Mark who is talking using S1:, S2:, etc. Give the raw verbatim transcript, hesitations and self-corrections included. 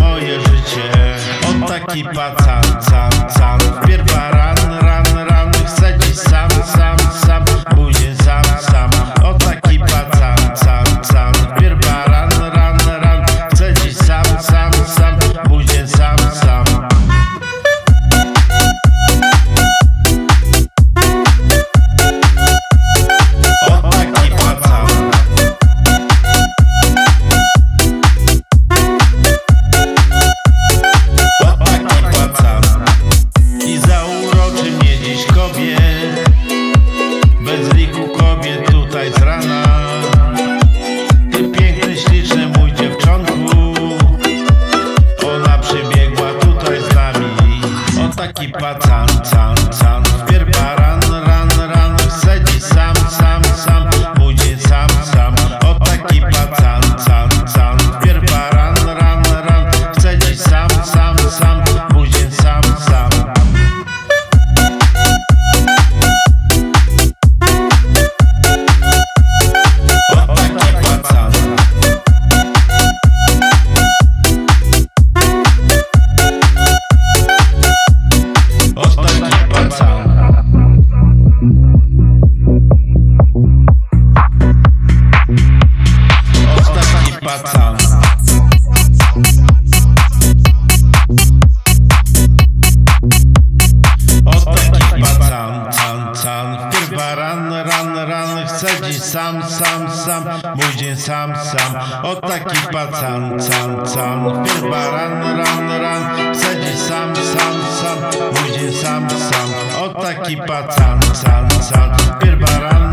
S1: moje życie. O taki pacan, can, can. Wpierw ran, ran, ran. Chcę dziś sam, sam, sam. Buzię sam, sam. O taki pacan, can, can. Wpierw ran, ran, ran. Chcę dziś sam, sam, sam. Buzię sam, sam. Bez liku kobiet tutaj z rana. Ty piękny, śliczny mój dziewczątku. Ona przybiegła tutaj z nami. O taki pacan, can, can. Wpierw ran, ran, ran. Chcę dziś sam, sam, sam. Mój dzień sam, sam. O taki pacan, can, can. Wpierw ran, ran, ran. Chcę dziś sam, sam, sam. Mój dzień sam, sam. Pacan. O taki pacan, can, can. Wpierw ran, ran, ran. Chcę dziś sam, sam, sam. Mój dzień sam, sam. O taki pacan, can, can. Wpierw ran, ran, ran. Chcę dziś sam, sam, sam. Mój dzień sam, sam. O taki pacan, can, can. Wpierw ran.